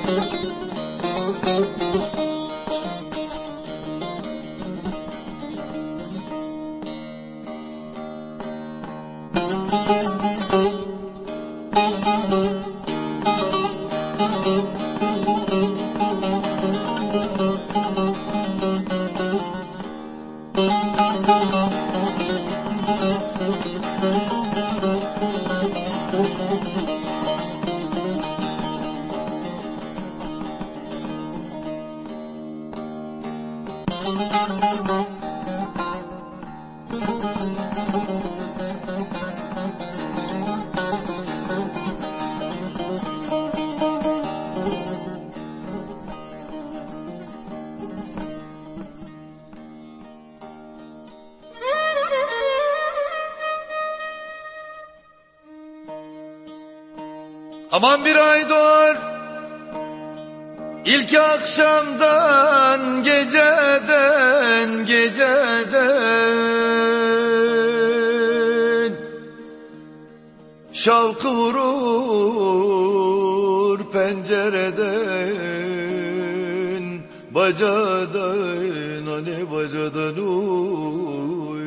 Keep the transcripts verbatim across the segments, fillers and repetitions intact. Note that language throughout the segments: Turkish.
Aman bir ay doğar ilk akşamdan, geceden geceden şavkı vurur pencereden, bacadan, hani bacadan uy.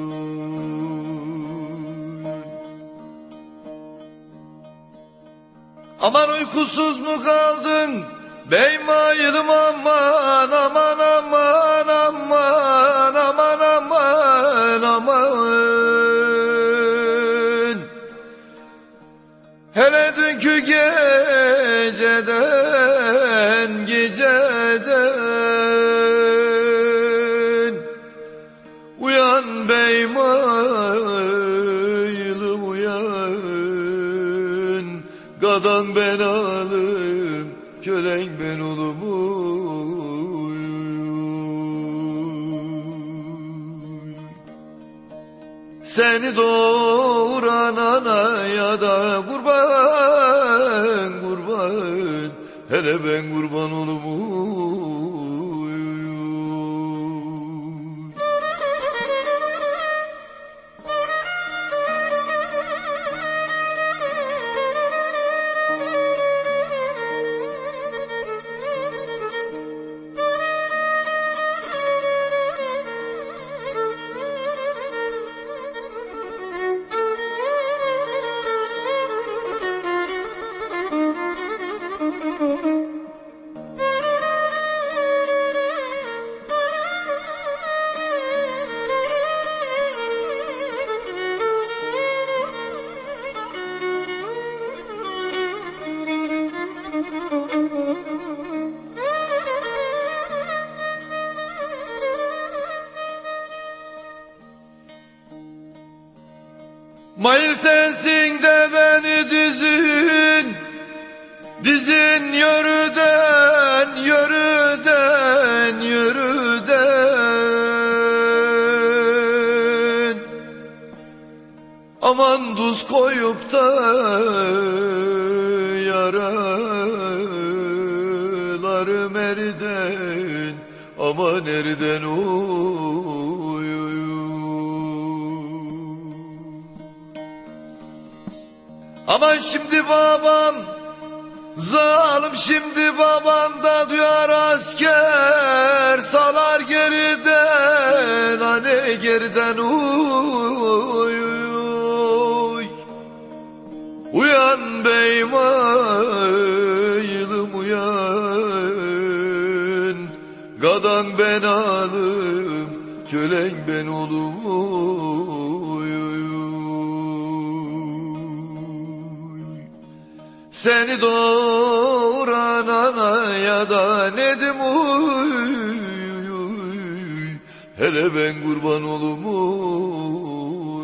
Aman uykusuz mu kaldın bey mayılım, aman aman aman aman aman aman aman. Hele dünkü geceden geceden uyan bey mayılım uyan, gadan ben alım, kölen ben olum. Seni doğuran anaya da kurban kurban, hele ben kurban olum. Mayıl sensin de beni dizin, dizin yürüden, yürüden, yürüden. Aman tuz koyup da yaralarım eriden, aman eriden uy. Aman şimdi babam zalim, şimdi babam da duyar asker, salar geriden, hani geriden uy, uy. Uyan bey mayılım uyan, gadan ben alım, kölen ben olum. Seni doğuran anaya da nedim uy, uy, uy. Hele ben kurban olum.